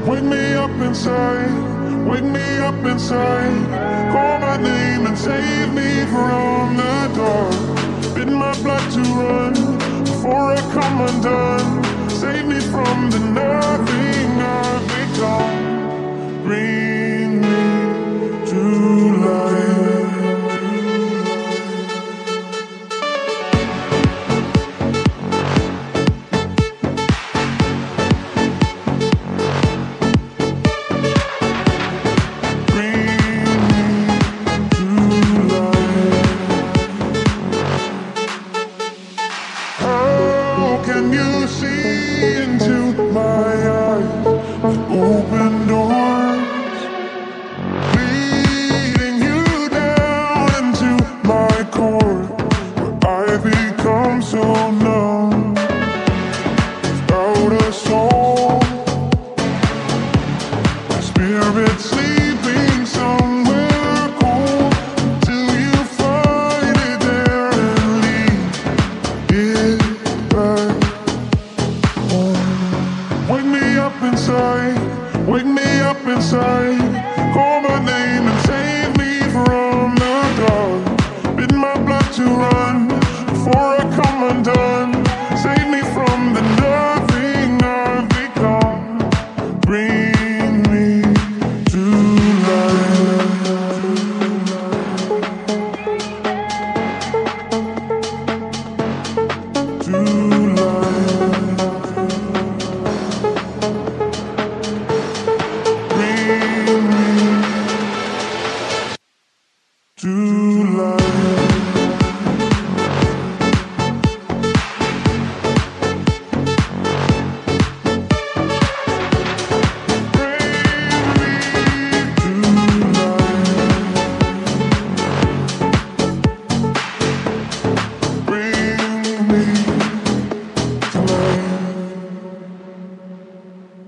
Wake me up inside, wake me up inside. Call my name and save me from the dark. Bid my blood to run before I come undone. Save me from the nothing I've become. Bring me to life. Can you see into my eyes with open doors, leading you down into my core, where I become so numb, without a soul, my spirit sleeping somewhere cold, till you find it there and leave it back. Wake me up inside,